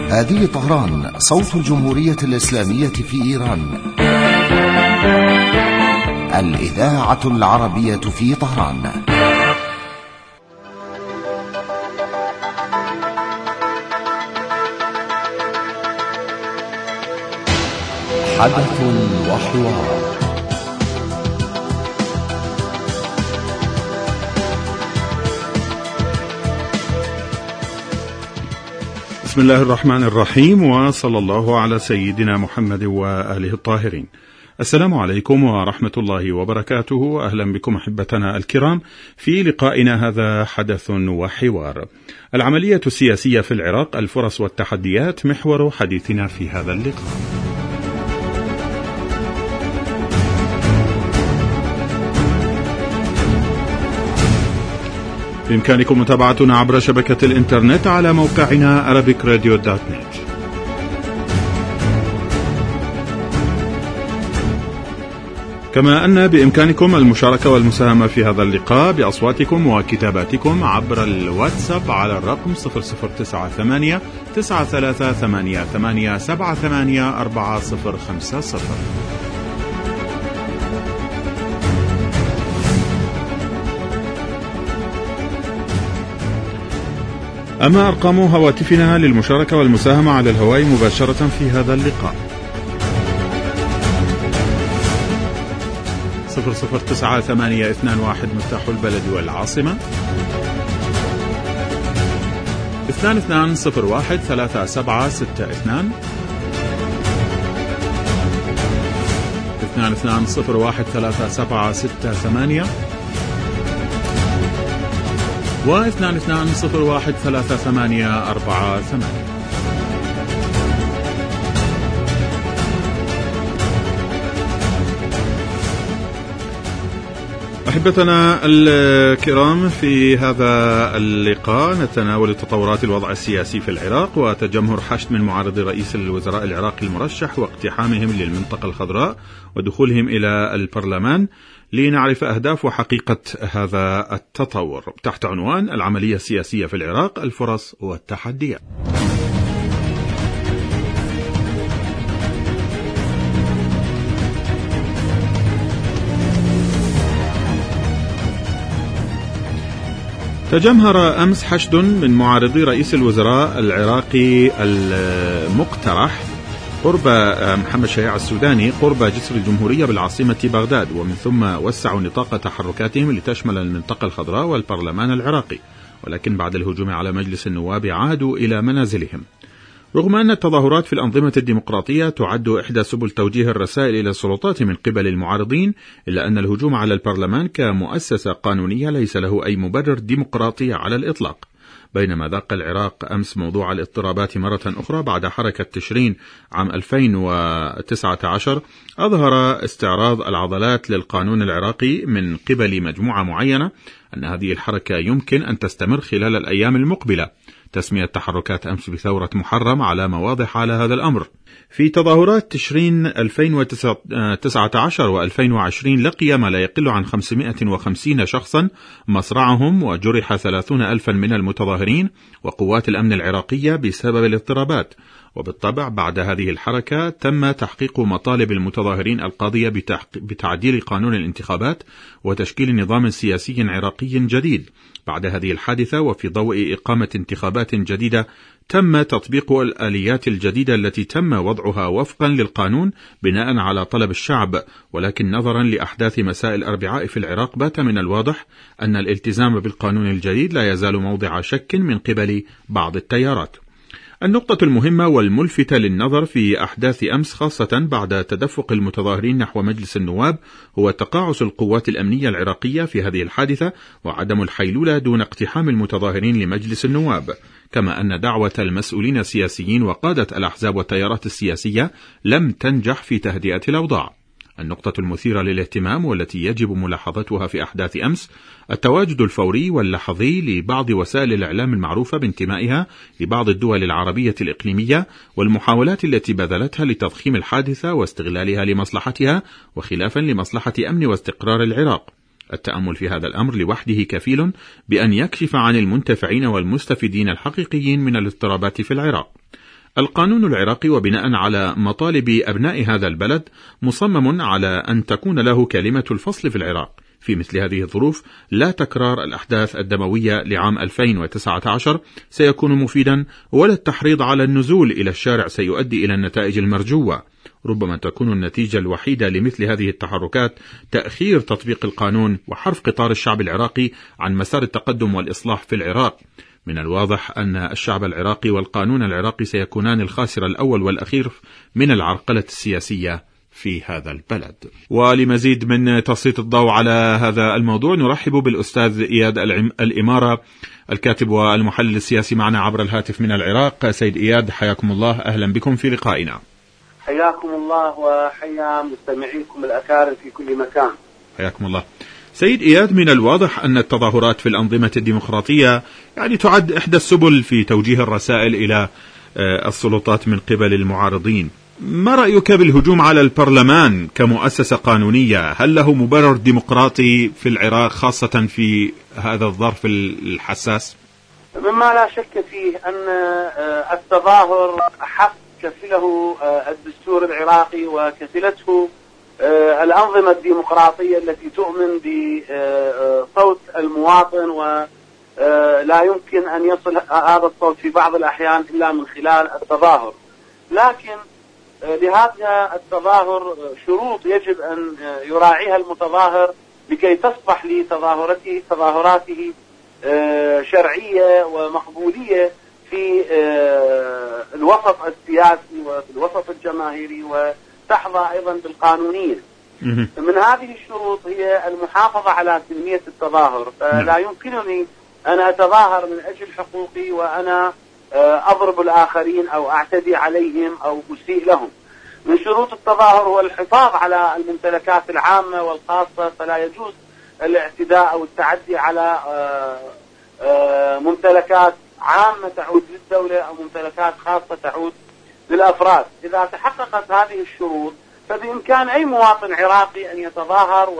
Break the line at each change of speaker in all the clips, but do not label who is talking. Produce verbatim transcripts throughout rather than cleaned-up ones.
هذه طهران، صوت الجمهورية الإسلامية في إيران، الإذاعة العربية في طهران. حدث وحوار.
بسم الله الرحمن الرحيم، وصلى الله على سيدنا محمد وآله الطاهرين. السلام عليكم ورحمة الله وبركاته. أهلا بكم أحبتنا الكرام في لقائنا هذا حدث وحوار. العملية السياسية في العراق، الفرص والتحديات، محور حديثنا في هذا اللقاء. بإمكانكم متابعتنا عبر شبكة الإنترنت على موقعنا arabic radio dot net. كما أن بإمكانكم المشاركة والمساهمة في هذا اللقاء بأصواتكم وكتاباتكم عبر الواتساب على الرقم صفر صفر تسعة ثمانية تسعة ثلاثة ثمانية ثمانية سبعة ثمانية أربعة صفر خمسة صفر. أما أرقام هواتفنا للمشاركة والمساهمة على الهواء مباشرة في هذا اللقاء: صفر صفر تسعة ثمانية اثنان واحد مفتاح البلد والعاصمة، اثنان اثنان صفر واحد ثلاثة سبعة ستة اثنان، اثنان اثنان صفر واحد ثلاثة سبعة ستة ثمانية، واثنان اثنان صفر واحد ثلاثة ثمانية أربعة ثمانية. أحبتنا الكرام، في هذا اللقاء نتناول تطورات الوضع السياسي في العراق وتجمهر حشد من معارضي رئيس الوزراء العراقي المرشح واقتحامهم للمنطقة الخضراء ودخولهم إلى البرلمان، لنعرف أهداف وحقيقة هذا التطور تحت عنوان العملية السياسية في العراق، الفرص والتحديات. تجمهر أمس حشد من معارضي رئيس الوزراء العراقي المقترح قرب محمد شياع السوداني قرب جسر الجمهورية بالعاصمة بغداد، ومن ثم وسعوا نطاق تحركاتهم لتشمل المنطقة الخضراء والبرلمان العراقي، ولكن بعد الهجوم على مجلس النواب عادوا إلى منازلهم. رغم أن التظاهرات في الأنظمة الديمقراطية تعد إحدى سبل توجيه الرسائل إلى السلطات من قبل المعارضين، إلا أن الهجوم على البرلمان كمؤسسة قانونية ليس له أي مبرر ديمقراطي على الإطلاق. بينما ذاق العراق أمس موضوع الاضطرابات مرة أخرى بعد حركة تشرين عام ألفين وتسعة عشر، أظهر استعراض العضلات للقانون العراقي من قبل مجموعة معينة أن هذه الحركة يمكن أن تستمر خلال الأيام المقبلة. تسمية تحركات أمس بثورة محرم علامة واضحة على هذا الأمر. في تظاهرات تشرين ألفين وتسعة عشر وألفين وعشرين لقي ما لا يقل عن خمسمائة وخمسين شخصا مصرعهم، وجرح ثلاثين ألفا من المتظاهرين وقوات الأمن العراقية بسبب الاضطرابات. وبالطبع بعد هذه الحركة تم تحقيق مطالب المتظاهرين القاضية بتعديل قانون الانتخابات وتشكيل نظام سياسي عراقي جديد. بعد هذه الحادثة وفي ضوء إقامة انتخابات جديدة تم تطبيق الآليات الجديدة التي تم وضعها وفقا للقانون بناء على طلب الشعب، ولكن نظرا لأحداث مساء الأربعاء في العراق بات من الواضح أن الالتزام بالقانون الجديد لا يزال موضع شك من قبل بعض التيارات. النقطة المهمة والملفتة للنظر في أحداث أمس، خاصة بعد تدفق المتظاهرين نحو مجلس النواب، هو تقاعس القوات الأمنية العراقية في هذه الحادثة وعدم الحيلولة دون اقتحام المتظاهرين لمجلس النواب، كما أن دعوة المسؤولين السياسيين وقادة الأحزاب والتيارات السياسية لم تنجح في تهدئة الأوضاع. النقطة المثيرة للاهتمام والتي يجب ملاحظتها في أحداث أمس التواجد الفوري واللحظي لبعض وسائل الإعلام المعروفة بانتمائها لبعض الدول العربية الإقليمية، والمحاولات التي بذلتها لتضخيم الحادثة واستغلالها لمصلحتها وخلافا لمصلحة أمن واستقرار العراق. التأمل في هذا الأمر لوحده كفيل بأن يكشف عن المنتفعين والمستفيدين الحقيقيين من الاضطرابات في العراق. القانون العراقي وبناء على مطالب أبناء هذا البلد مصمم على أن تكون له كلمة الفصل في العراق. في مثل هذه الظروف لا تكرار الأحداث الدموية لعام ألفين وتسعة عشر سيكون مفيدا، ولا التحريض على النزول إلى الشارع سيؤدي إلى النتائج المرجوة. ربما تكون النتيجة الوحيدة لمثل هذه التحركات تأخير تطبيق القانون وحرف قطار الشعب العراقي عن مسار التقدم والإصلاح في العراق. من الواضح أن الشعب العراقي والقانون العراقي سيكونان الخاسر الأول والأخير من العرقلة السياسية في هذا البلد. ولمزيد من تسليط الضوء على هذا الموضوع نرحب بالأستاذ إياد الإمارة الكاتب والمحلل السياسي معنا عبر الهاتف من العراق. سيد إياد حياكم الله، أهلا بكم في لقائنا.
حياكم الله وحيا مستمعيكم الأكارم في كل مكان.
حياكم الله. سيد إياد، من الواضح أن التظاهرات في الأنظمة الديمقراطية يعني تعد إحدى السبل في توجيه الرسائل إلى السلطات من قبل المعارضين. ما رأيك بالهجوم على البرلمان كمؤسسة قانونية؟ هل له مبرر ديمقراطي في العراق خاصة في هذا الظرف الحساس؟
مما لا شك فيه أن التظاهر حق كفله الدستور العراقي وكفلته الأنظمة الديمقراطية التي تؤمن بصوت المواطن، ولا يمكن أن يصل هذا الصوت في بعض الأحيان إلا من خلال التظاهر. لكن لهذا التظاهر شروط يجب أن يراعيها المتظاهر لكي تصبح لتظاهراته تظاهراته شرعية ومقبولية في الوسط السياسي وفي الوسط الجماهيري، وتحظى أيضا بالقانونية. من هذه الشروط هي المحافظة على سلمية التظاهر. فلا يمكنني أن أتظاهر من أجل حقوقي وأنا أضرب الآخرين أو أعتدي عليهم أو أسيء لهم. من شروط التظاهر هو الحفاظ على الممتلكات العامة والخاصة، فلا يجوز الاعتداء أو التعدي على ممتلكات عامة تعود للدولة أو ممتلكات خاصة تعود للأفراد. إذا تحققت هذه الشروط فبإمكان أي مواطن عراقي أن يتظاهر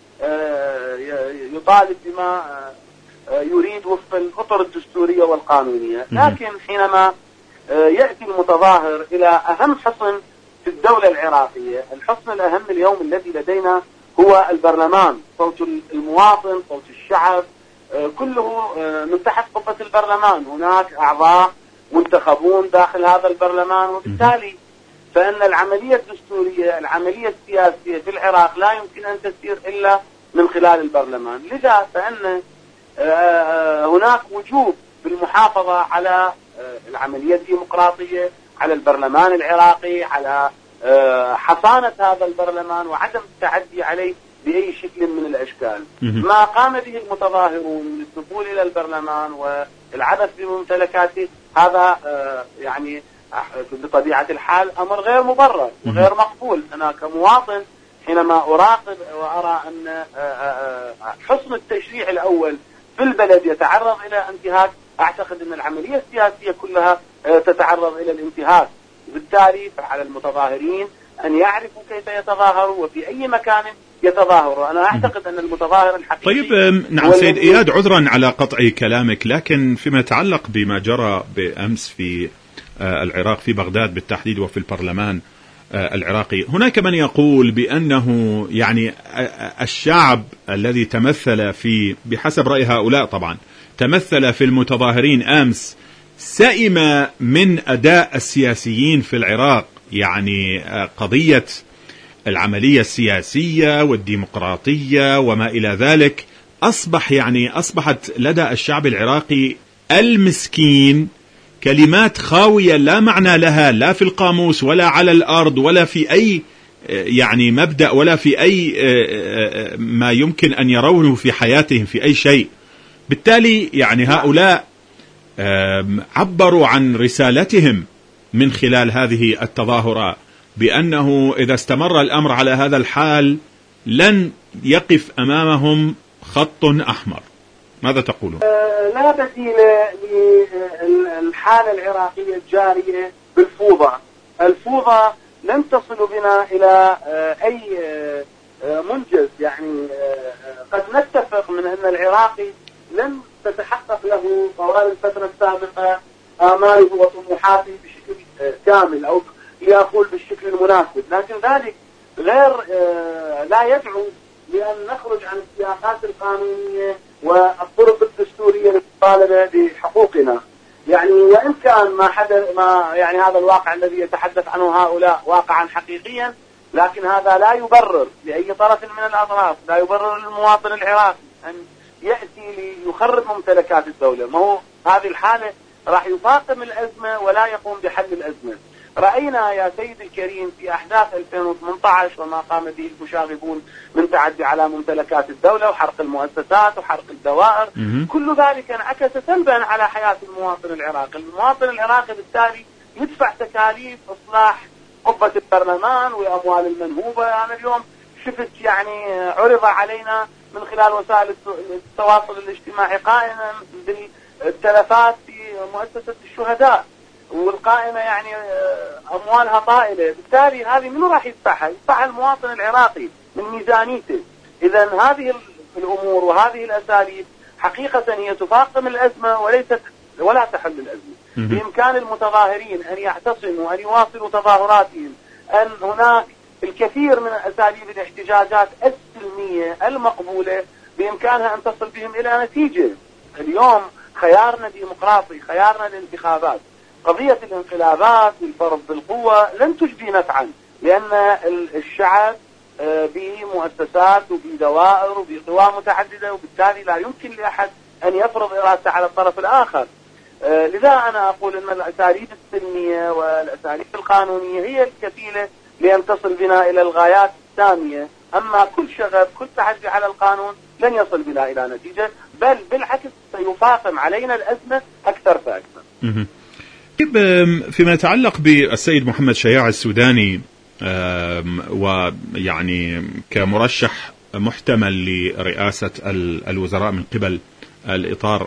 ويطالب بما يريد وفق الأطر الدستورية والقانونية. لكن حينما يأتي المتظاهر إلى أهم حصن في الدولة العراقية، الحصن الأهم اليوم الذي لدينا هو البرلمان، صوت المواطن، صوت الشعب، كله من تحت قبة البرلمان. هناك أعضاء منتخبون داخل هذا البرلمان، وبالتالي فإن العملية الدستورية العملية السياسية في العراق لا يمكن أن تسير إلا من خلال البرلمان. لذا فإن هناك وجوب بالمحافظة على العملية الديمقراطية، على البرلمان العراقي، على حصانة هذا البرلمان وعدم التعدي عليه بأي شكل من الأشكال. ما قام به المتظاهرون للدخول إلى البرلمان والعبث بممتلكاته هذا يعني بطبيعة الحال أمر غير مبرر وغير مقبول. أنا كمواطن حينما أراقب وأرى أن حصن التشريع الأول في البلد يتعرض إلى انتهاك، أعتقد أن العملية السياسية كلها تتعرض إلى الانتهاك. بالتالي فعلى المتظاهرين أن يعرفوا كيف يتظاهروا وفي أي مكان يتظاهروا. أنا أعتقد أن المتظاهر الحقيقي.
طيب نعم سيد إياد، عذرا على قطع كلامك، لكن فيما يتعلق بما جرى بأمس في العراق في بغداد بالتحديد وفي البرلمان العراقي، هناك من يقول بأنه يعني الشعب الذي تمثل في بحسب رأي هؤلاء طبعا تمثل في المتظاهرين أمس سئم من أداء السياسيين في العراق، يعني قضية العملية السياسية والديمقراطية وما إلى ذلك أصبح يعني أصبحت لدى الشعب العراقي المسكين كلمات خاوية لا معنى لها، لا في القاموس ولا على الأرض ولا في أي يعني مبدأ ولا في أي ما يمكن أن يرونه في حياتهم في أي شيء. بالتالي يعني هؤلاء عبروا عن رسالتهم من خلال هذه التظاهرات بأنه إذا استمر الأمر على هذا الحال لن يقف أمامهم خط أحمر. ماذا تقولون؟
لا بديل للحالة العراقية الجارية بالفوضى. الفوضى لن تصل بنا إلى أي منجز. يعني قد نتفق من أن العراقي لن تتحقق له طوال الفترة السابقة آماله وطموحاته بشكل الكامل أو لأقول بالشكل المناسب، لكن ذلك غير لا يدعو لأن نخرج عن السياقات القانونية والطرق الدستورية للمطالبة بحقوقنا. يعني وإن كان ما حدث ما يعني هذا الواقع الذي يتحدث عنه هؤلاء واقعا حقيقيا، لكن هذا لا يبرر لأي طرف من الأطراف، لا يبرر للمواطن العراقي أن يأتي ليخرب ممتلكات الدولة. ما هو هذه الحالة راح يفاقم الأزمة ولا يقوم بحل الأزمة. رأينا يا سيدي الكريم في أحداث ألفين وثمانية عشر وما قام به المشاغبون من تعدي على ممتلكات الدولة وحرق المؤسسات وحرق الدوائر، كل ذلك انعكس سلبا على حياة المواطن العراقي. المواطن العراقي بالتالي يدفع تكاليف إصلاح قبة البرلمان وأموال المنهوبة. أنا يعني اليوم شفت يعني عرض علينا من خلال وسائل التواصل الاجتماعي قائمة بالتلفات في مؤسسة الشهداء، والقائمة يعني أموالها طائلة. بالتالي هذه منو راح يدفعها؟ يدفعها المواطن العراقي من ميزانيته. إذن هذه الأمور وهذه الأساليب حقيقة هي تفاقم الأزمة وليست ولا تحل الأزمة. بإمكان المتظاهرين أن يعتصموا وأن يواصلوا تظاهراتهم، أن هناك الكثير من أساليب الاحتجاجات السلمية المقبولة بإمكانها أن تصل بهم إلى نتيجة. اليوم خيارنا ديمقراطي، خيارنا الانتخابات. قضية الانقلابات والفرض بالقوة لن تجدي نفعا، لأن الشعب بمؤسسات وبدوائر وبقوى متعددة، وبالتالي لا يمكن لأحد أن يفرض إرادته على الطرف الآخر. لذا أنا أقول أن الأساليب السلمية والأساليب القانونية هي الكفيلة لأن تصل بنا إلى الغايات السامية. أما كل شغب كل تعدي على القانون لن يصل بنا إلى نتيجة، بل بالعكس سيفاقم علينا الأزمة أكثر فأكثر.
فيما يتعلق بالسيد محمد شياع السوداني ويعني كمرشح محتمل لرئاسة الوزراء من قبل الإطار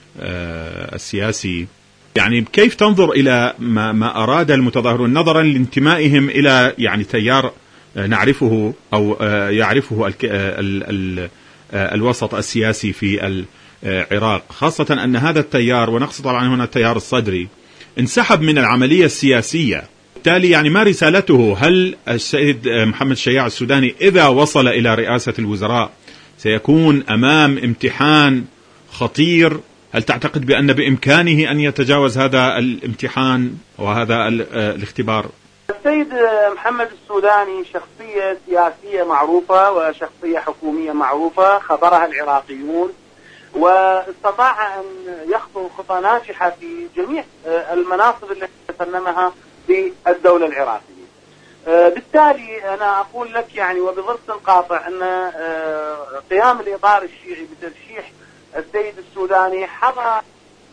السياسي، يعني كيف تنظر إلى ما, ما أراد المتظاهرون نظرا لانتمائهم إلى يعني تيار نعرفه أو يعرفه ال ال ال الوسط السياسي في العراق، خاصة أن هذا التيار، ونقصد طبعا هنا التيار الصدري، انسحب من العملية السياسية. بالتالي يعني ما رسالته؟ هل السيد محمد شياع السوداني إذا وصل إلى رئاسة الوزراء سيكون أمام امتحان خطير؟ هل تعتقد بأن بإمكانه أن يتجاوز هذا الامتحان وهذا الاختبار؟
السيد محمد السوداني شخصية سياسية معروفة وشخصية حكومية معروفة، خبرها العراقيون، واستطاع أن يخطو خطى ناجحة في جميع المناصب التي تسلمها في الدولة العراقية. بالتالي أنا أقول لك يعني وبضبط قاطع أن قيام الإطار الشيعي بترشيح السيد السوداني حظى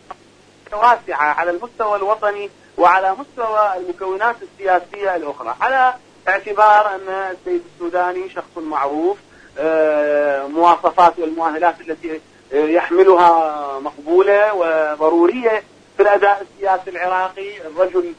واسعة على المستوى الوطني وعلى مستوى المكونات السياسية الأخرى، على اعتبار أن السيد السوداني شخص معروف، مواصفات والمؤهلات التي يحملها مقبولة وضرورية في الأداء السياسي العراقي. الرجل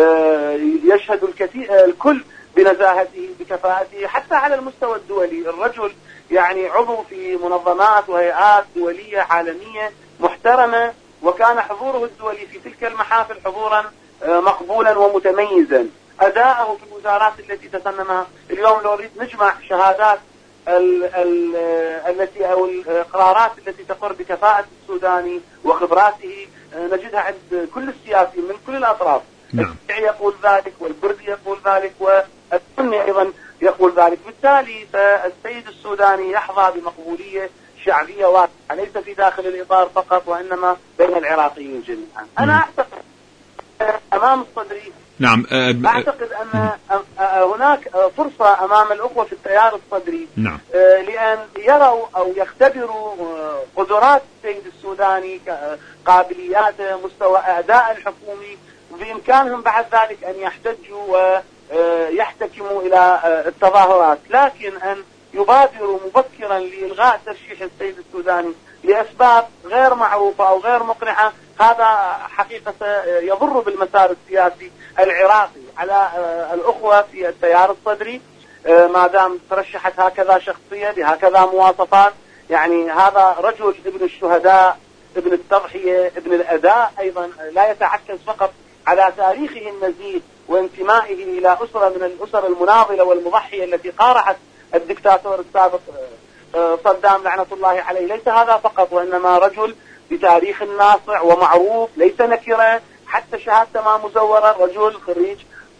يشهد الكثير الكل بنزاهته بكفاءته حتى على المستوى الدولي. الرجل يعني عضو في منظمات وهيئات دولية عالمية محترمة، وكان حضوره الدولي في تلك المحافل حضورا مقبولا ومتميزا. أداءه في الوزارات التي تسنمها اليوم لو نريد نجمع شهادات ال ال التي أو القرارات التي تقر بكفاءة السوداني وخبراته نجدها عند كل السياسيين من كل الأطراف.
نعم.
الشيعي يقول ذلك، والكردي يقول ذلك، والسني أيضا يقول ذلك. بالتالي فالسيد السوداني يحظى بمقبولية شعبية واسعة ليس في داخل الإطار فقط وإنما بين العراقيين جميعا. أنا أعتقد أمام الصدري
نعم
أعتقد أن هناك فرصة أمام الأخوة في التيار الصدري
نعم.
لأن يروا أو يختبروا قدرات السيد السوداني، قابلياته، مستوى أداء الحكومي، وبإمكانهم بعد ذلك أن يحتجوا ويحتكموا إلى التظاهرات، لكن أن يبادروا مبكرا لإلغاء ترشيح السيد السوداني لأسباب غير معروفة أو غير مقنعة، هذا حقيقة يضر بالمسار السياسي العراقي على الأخوة في التيار الصدري. ما دام ترشحت هكذا شخصية بهكذا مواصفات، يعني هذا رجل ابن الشهداء، ابن التضحية، ابن الأداء، أيضا لا يتعكز فقط على تاريخه النزيه وانتمائه إلى أسرة من الأسر المناضلة والمضحية التي قارعت الدكتاتور السابق صدام لعنة الله عليه. ليس هذا فقط، وإنما رجل بتاريخ ناصع ومعروف، ليس نكرة، حتى شهادته ما مزورة، رجل خريج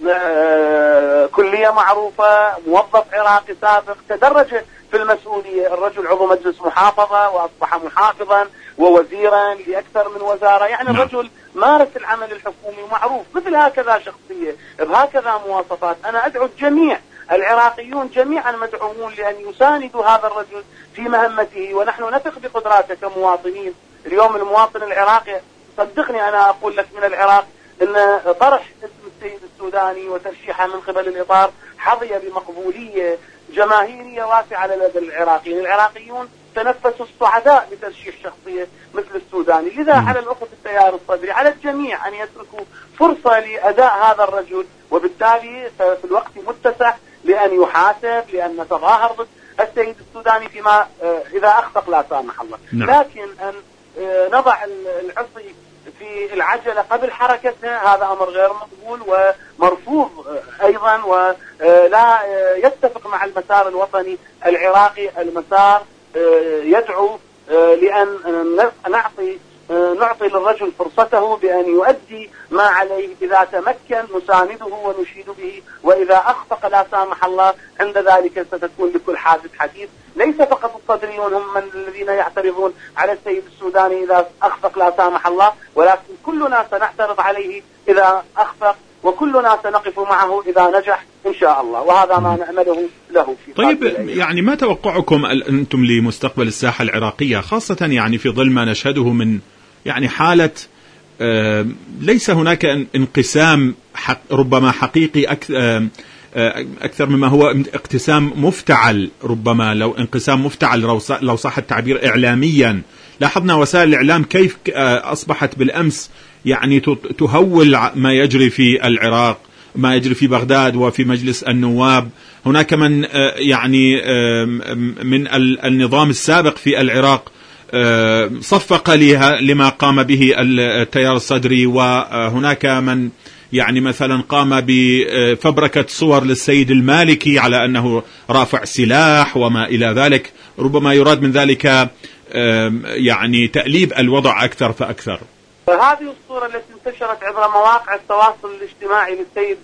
كلية معروفة، موظف عراقي سابق، تدرج في المسؤولية، الرجل عضو مجلس محافظة وأصبح محافظا ووزيرا لأكثر من وزارة، يعني الرجل مارس العمل الحكومي ومعروف. مثل هكذا شخصية بهكذا مواصفات أنا أدعو الجميع، العراقيون جميعا مدعوون لأن يساندوا هذا الرجل في مهمته، ونحن نثق بقدراته كمواطنين. اليوم المواطن العراقي، صدقني أنا أقول لك من العراق، أن طرح اسم السيد السوداني وترشيحه من قبل الإطار حظي بمقبولية جماهيرية واسعة لدى العراقيين. العراقيون تنفسوا الصعداء بترشيح شخصية مثل السوداني. لذا على الأخوة التيار الصدري، على الجميع أن يتركوا فرصة لأداء هذا الرجل، وبالتالي في الوقت متسع لأن يحاسب، لأن نتظاهر ضد السيد السوداني فيما إذا أخطأ لا سامح الله. لكن أن نضع العصي في العجلة قبل حركتها هذا أمر غير مقبول ومرفوض أيضا، ولا يتفق مع المسار الوطني العراقي، المسار يدعو لأن نعطي نعطي للرجل فرصته بأن يؤدي ما عليه. إذا تمكن نسانده ونشيد به، وإذا أخطأ لا سامح الله عند ذلك ستكون لكل حادث حديث. ليس فقط الصدريون هم من الذين يعترضون على السيد السوداني إذا أخطأ لا سامح الله، ولكن كلنا سنعترض عليه إذا أخطأ، وكلنا سنقف معه إذا نجح إن شاء الله، وهذا ما نأمله له في.
طيب يعني ما توقعكم أنتم لمستقبل الساحة العراقية، خاصة يعني في ظل ما نشهده من يعني حالة آه ليس هناك انقسام حق ربما حقيقي أكثر, آه أكثر مما هو انقسام مفتعل، ربما لو انقسام مفتعل لو صح التعبير إعلاميا. لاحظنا وسائل الإعلام كيف آه أصبحت بالأمس يعني تهول ما يجري في العراق، ما يجري في بغداد وفي مجلس النواب. هناك من آه يعني آه من النظام السابق في العراق صفق لها لما قام به التيار الصدري، وهناك من يعني مثلا قام بفبركة صور للسيد المالكي على أنه رافع سلاح وما إلى ذلك. ربما يراد من ذلك يعني تأليب الوضع أكثر فأكثر.
هذه الصورة التي انتشرت عبر مواقع التواصل الاجتماعي للسيد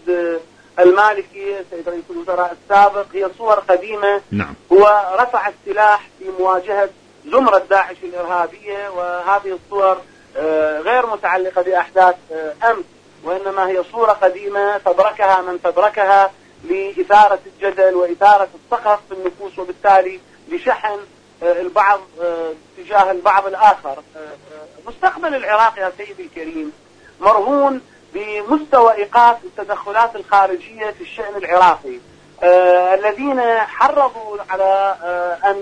المالكي سيد رئيس الوزراء السابق هي صور قديمة.
نعم.
هو رفع السلاح في مواجهة زمرة داعش الإرهابية، وهذه الصور غير متعلقة بأحداث أمس، وإنما هي صورة قديمة فبركها من فبركها لإثارة الجدل وإثارة السخط في النفوس، وبالتالي لشحن البعض تجاه البعض الآخر. مستقبل العراق يا سيدي الكريم مرهون بمستوى إيقاف التدخلات الخارجية في الشأن العراقي. آه الذين حرضوا على آه أن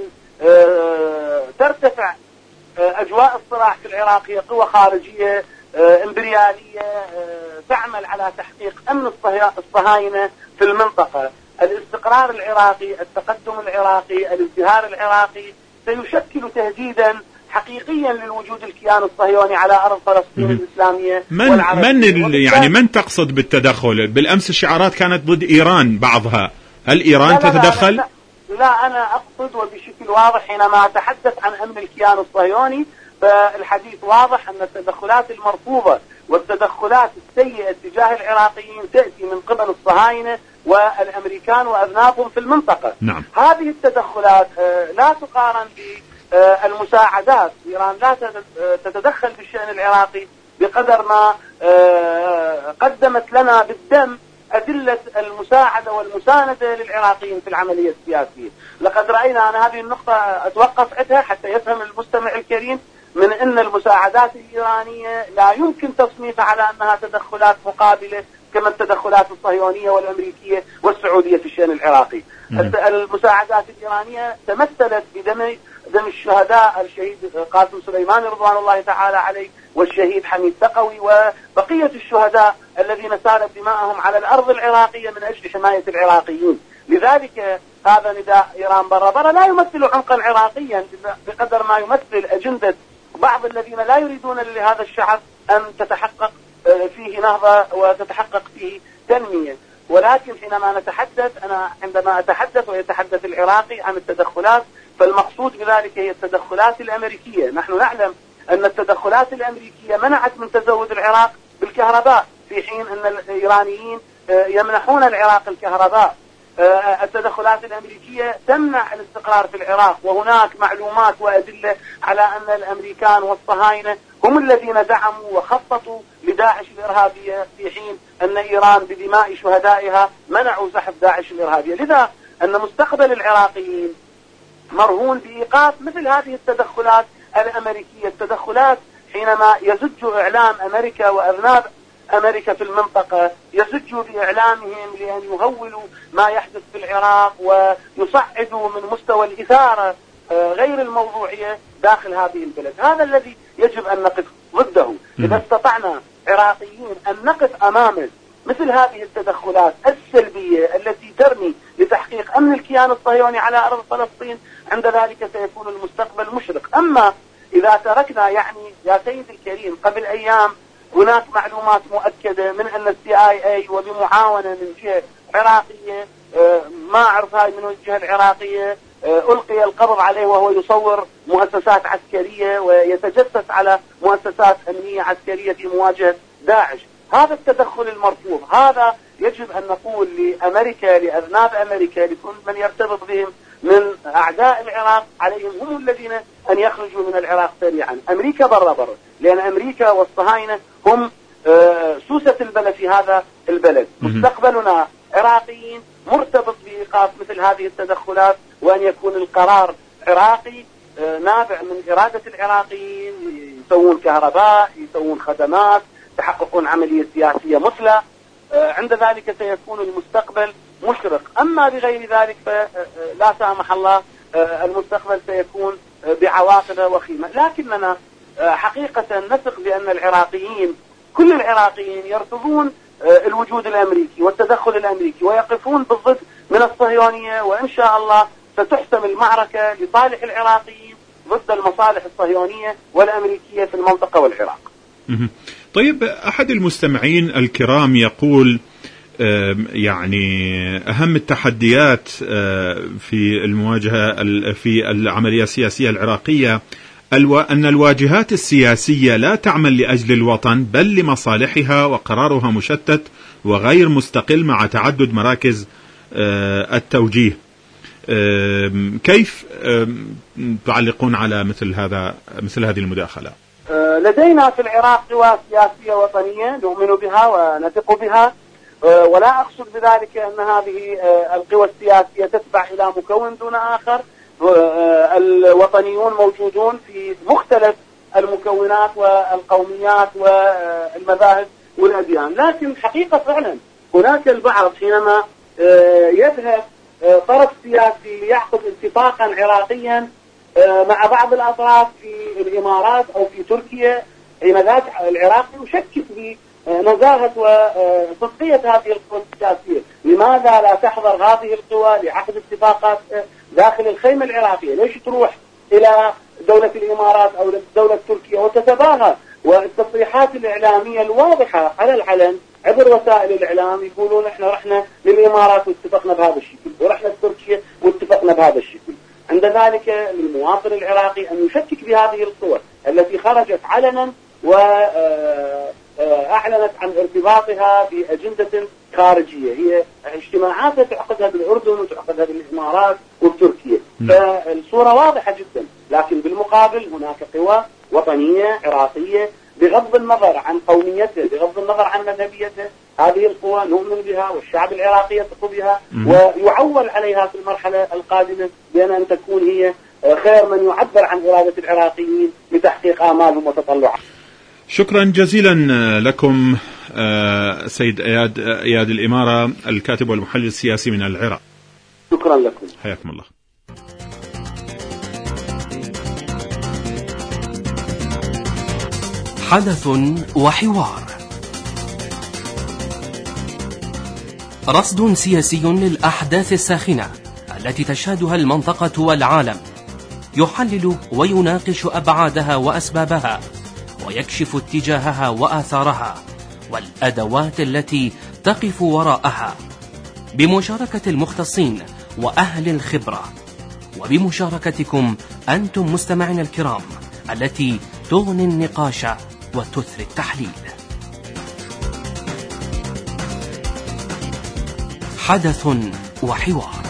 آه ترتفع آه أجواء الصراع في العراق هي قوى خارجية آه إمبريالية آه تعمل على تحقيق أمن الصهاينة في المنطقة. الاستقرار العراقي، التقدم العراقي، الازدهار العراقي سيشكل تهديدا حقيقيا للوجود الكيان الصهيوني على أرض فلسطين الإسلامية.
من من يعني من تقصد بالتدخل؟ بالأمس الشعارات كانت ضد إيران بعضها، هل إيران
لا لا
تتدخل؟
لا, لا, لا أنا أقصد وبشكل واضح حينما أتحدث عن أمن الكيان الصهيوني فالحديث واضح أن التدخلات المرفوضة والتدخلات السيئة تجاه العراقيين تأتي من قبل الصهاينة والأمريكان وأذنابهم في المنطقة.
نعم.
هذه التدخلات لا تقارن بالمساعدات. إيران لا تتدخل بالشأن العراقي بقدر ما قدمت لنا بالدم أدلة المساعدة والمساندة للعراقيين في العملية السياسية. لقد رأينا أن هذه النقطة أتوقف عندها حتى يفهم المستمع الكريم من أن المساعدات الإيرانية لا يمكن تصنيفها على أنها تدخلات مقابلة كما التدخلات الصهيونية والأمريكية والسعودية في الشأن العراقي. المساعدات الإيرانية تمثلت بدم دم الشهداء الشهيد قاسم سليماني رضوان الله تعالى عليه والشهيد حميد تقوي وبقية الشهداء الذين سالت دماءهم على الأرض العراقية من أجل حماية العراقيين. لذلك هذا نداء إيران برا برا لا يمثل عمقا عراقيا بقدر ما يمثل أجندة بعض الذين لا يريدون لهذا الشعب أن تتحقق فيه نهضة وتتحقق فيه تنمية. ولكن حينما نتحدث، أنا عندما أتحدث ويتحدث العراقي عن التدخلات، فالمقصود بذلك هي التدخلات الأمريكية. نحن نعلم أن التدخلات الأمريكية منعت من تزود العراق بالكهرباء، في حين أن الإيرانيين يمنحون العراق الكهرباء. التدخلات الأمريكية تمنع الاستقرار في العراق، وهناك معلومات وأدلة على أن الأمريكان والصهاينة هم الذين دعموا وخططوا لداعش الإرهابية، في حين أن إيران بدماء شهدائها منعوا زحف داعش الإرهابية. لذا أن مستقبل العراقيين مرهون بإيقاف مثل هذه التدخلات الأمريكية. التدخلات حينما يزج إعلام أمريكا وأذناب أمريكا في المنطقة، يزجوا بإعلامهم لأن يهولوا ما يحدث في العراق ويصعدوا من مستوى الإثارة غير الموضوعية داخل هذه البلد. هذا الذي يجب أن نقف ضده. إذا استطعنا عراقيين أن نقف أمام مثل هذه التدخلات السلبية التي ترمي لتحقيق أمن الكيان الصهيوني على أرض فلسطين، عند ذلك سيكون المستقبل مشرق. أما إذا تركنا، يعني يا سيد الكريم، قبل أيام هناك معلومات مؤكدة من أن السي آي اي وبمعاونة من جهة عراقية، ما أعرف هاي من الجهة العراقية، ألقي القبض عليه وهو يصور مؤسسات عسكرية ويتجسس على مؤسسات أمنية عسكرية في مواجهة داعش. هذا التدخل المرفوض. هذا يجب أن نقول لأمريكا، لأذناب أمريكا، لكل من يرتبط بهم من أعداء العراق، عليهم هم الذين أن يخرجوا من العراق سريعا. أمريكا برا برا، لأن أمريكا والصهاينة هم سوسة البلد في هذا البلد. مستقبلنا عراقيين مرتبط بإيقاف مثل هذه التدخلات، وأن يكون القرار عراقي نابع من إرادة العراقيين، يسوون كهرباء، يسوون خدمات، يحققون عملية سياسية مثلى. عند ذلك سيكون المستقبل مشرق. أما بغير ذلك فلا سامح الله المستقبل سيكون بعواقب وخيمة. لكننا حقيقة نثق بأن العراقيين، كل العراقيين، يرفضون الوجود الأمريكي والتدخل الأمريكي ويقفون بالضد من الصهيونية، وإن شاء الله ستحسم المعركة لصالح العراقيين ضد المصالح الصهيونية والأمريكية في المنطقة والعراق.
طيب، أحد المستمعين الكرام يقول يعني أهم التحديات في المواجهة في العملية السياسية العراقية أن الواجهات السياسية لا تعمل لأجل الوطن بل لمصالحها، وقرارها مشتت وغير مستقل مع تعدد مراكز التوجيه. كيف تعلقون على مثل هذا مثل هذه المداخلة؟
لدينا في العراق قوى سياسية وطنية نؤمن بها ونثق بها، ولا أقصد بذلك أن هذه القوى السياسية تتبع إلى مكون دون آخر. الوطنيون موجودون في مختلف المكونات والقوميات والمذاهب والأديان، لكن حقيقة فعلا هناك البعض حينما يذهب طرف سياسي ليعقد اتفاقا عراقيا مع بعض الأطراف في الإمارات أو في تركيا، حين ذاك العراق يشكك بنزاهة وصدقية هذه القوى السياسية. لماذا لا تحضر هذه القوى لعقد اتفاقات داخل الخيمة العراقية؟ ليش تروح إلى دولة الإمارات أو دولة تركيا وتتباهى؟ والتصريحات الإعلامية الواضحة على العلن عبر وسائل الإعلام يقولون إحنا رحنا للإمارات واتفقنا بهذا الشكل، ورحنا لتركيا واتفقنا بهذا الشكل. عند ذلك للمواطن العراقي أن يشكك بهذه القوى التي خرجت علنا وأعلنت عن ارتباطها بأجندة خارجية، هي اجتماعات تعقدها بالأردن وتعقدها بالإمارات وبتركيا. فالصورة واضحة جدا، لكن بالمقابل هناك قوى وطنية عراقية بغض النظر عن قوميته، بغض النظر عن مذهبيته. هذه القوى نؤمن بها والشعب العراقي يثق بها، ويعول عليها في المرحلة القادمة بأن أن تكون هي خير من يعبر عن إرادة العراقيين لتحقيق آمالهم وتطلعاتهم.
شكرا جزيلا لكم سيد إياد إياد الإمارة، الكاتب والمحلل السياسي من العراق.
شكرا لكم،
حياكم الله.
حدث وحوار، رصد سياسي للأحداث الساخنة التي تشهدها المنطقة والعالم، يحلل ويناقش أبعادها وأسبابها، ويكشف اتجاهها وآثارها، والأدوات التي تقف وراءها، بمشاركة المختصين وأهل الخبرة، وبمشاركتكم أنتم مستمعين الكرام التي تغني النقاش وتثري التحليل. حدث وحوار.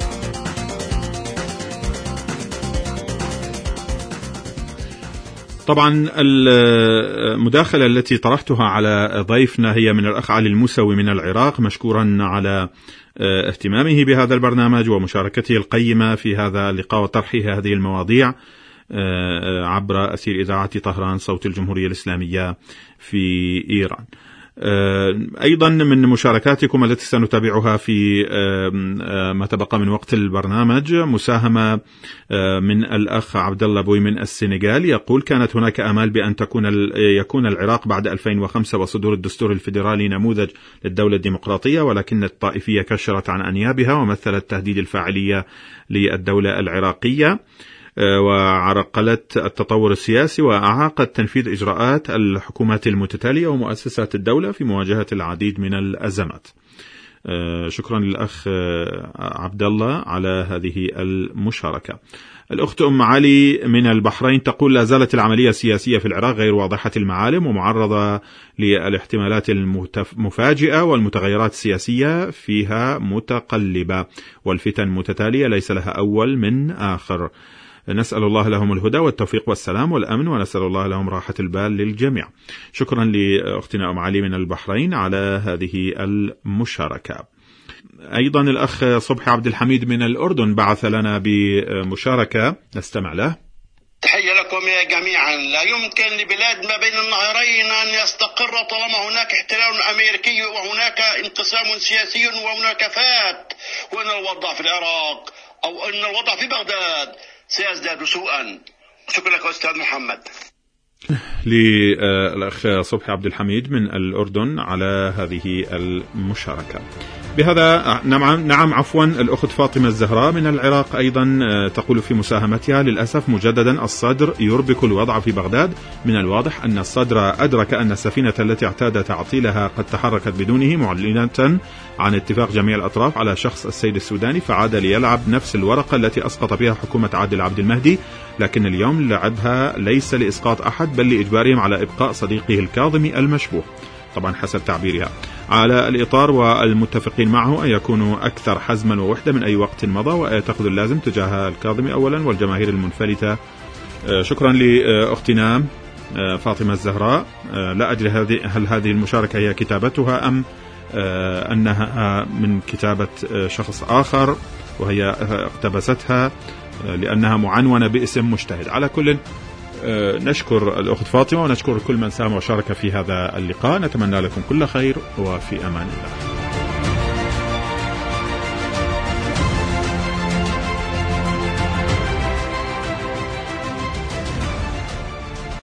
طبعا المداخلة التي طرحتها على ضيفنا هي من الأخ علي الموسوي من العراق، مشكورا على اهتمامه بهذا البرنامج ومشاركته القيمة في هذا اللقاء وطرحه هذه المواضيع عبر أثير إذاعة طهران صوت الجمهورية الإسلامية في إيران. أيضا من مشاركاتكم التي سنتابعها في ما تبقى من وقت البرنامج مساهمة من الأخ عبد الله بوي من السنغال، يقول: كانت هناك آمال بأن تكون يكون العراق بعد ألفين وخمسة وصدور الدستور الفيدرالي نموذج للدولة الديمقراطية، ولكن الطائفية كشرت عن أنيابها ومثلت تهديد الفاعلية للدولة العراقية، وعرقلت التطور السياسي وأعاقت تنفيذ إجراءات الحكومات المتتالية ومؤسسات الدولة في مواجهة العديد من الأزمات. شكرا للأخ عبد الله على هذه المشاركة. الأخت أم علي من البحرين تقول: لا زالت العملية السياسية في العراق غير واضحة المعالم ومعرضة للاحتمالات المفاجئة، والمتغيرات السياسية فيها متقلبة، والفتن متتالية ليس لها أول من آخر. نسأل الله لهم الهدى والتوفيق والسلام والأمن، ونسأل الله لهم راحة البال للجميع. شكرا لأختنا أم علي من البحرين على هذه المشاركة. أيضا الأخ صبحي عبد الحميد من الأردن بعث لنا بمشاركة نستمع له.
تحية لكم يا جميعا. لا يمكن لبلاد ما بين النهرين أن يستقر طالما هناك احتلال أمريكي وهناك انقسام سياسي وهناك فات، وأن الوضع في العراق أو أن الوضع في بغداد سيزداد سوءا. شكرا لك أستاذ محمد.
للأخ صبحي عبد الحميد من الأردن على هذه المشاركة. بهذا نعم نعم عفوا الأخت فاطمة الزهراء من العراق أيضا تقول في مساهمتها: للأسف مجددا الصدر يربك الوضع في بغداد. من الواضح أن الصدر أدرك أن السفينة التي اعتاد تعطيلها قد تحركت بدونه، معلنة عن اتفاق جميع الأطراف على شخص السيد السوداني، فعاد ليلعب نفس الورقة التي أسقط بها حكومة عادل عبد المهدي، لكن اليوم لعبها ليس لإسقاط أحد بل لإجبارهم على إبقاء صديقه الكاظمي المشبوه، طبعا حسب تعبيرها. على الإطار والمتفقين معه أن يكونوا أكثر حزما ووحدة من أي وقت مضى، ويأخذوا اللازم تجاه الكاظمي أولا والجماهير المنفلتة. شكرا لأختنا فاطمة الزهراء. لا أدري هل هذه المشاركة هي كتابتها أم أنها من كتابة شخص آخر وهي اقتبستها لأنها معنونة باسم مجتهد. على كل نشكر الأخت فاطمة ونشكر كل من ساهم وشارك في هذا اللقاء. نتمنى لكم كل خير وفي أمان الله.